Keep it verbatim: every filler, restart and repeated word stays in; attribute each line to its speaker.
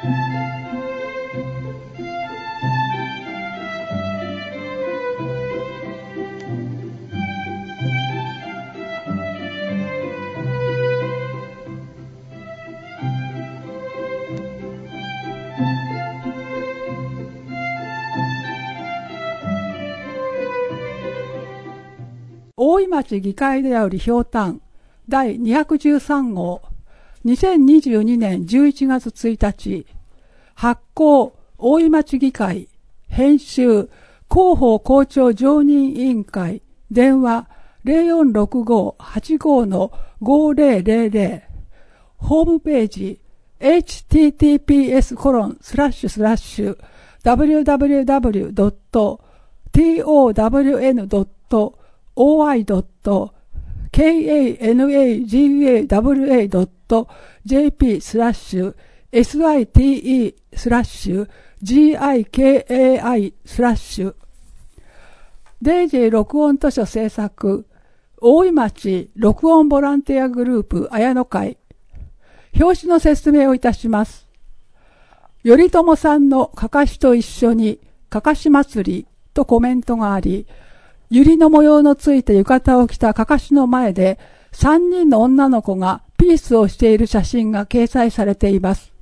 Speaker 1: 大井町議会であるひょうたんだいにひゃくじゅうさん号にせんにじゅうにねんじゅういちがつついたち発行大井町議会編集広報校長常任委員会電話 ゼロよんろくご はちご ごぜろぜろぜろ ホームページ エイチティーティーピーエスコロンスラッシュスラッシュダブリューダブリューダブリュードットトワンドットオーアイドットカナガドットジェーピー スラッシュ シテスラッシュ ギカスラッシュ デイジェー 録音図書制作大井町録音ボランティアグループ綾野会表紙の説明をいたします。頼朝さんのかかしと一緒にかかし祭りとコメントがあり、百合の模様のついた浴衣を着たかかしの前でさんにんの女の子がピースをしている写真が掲載されています。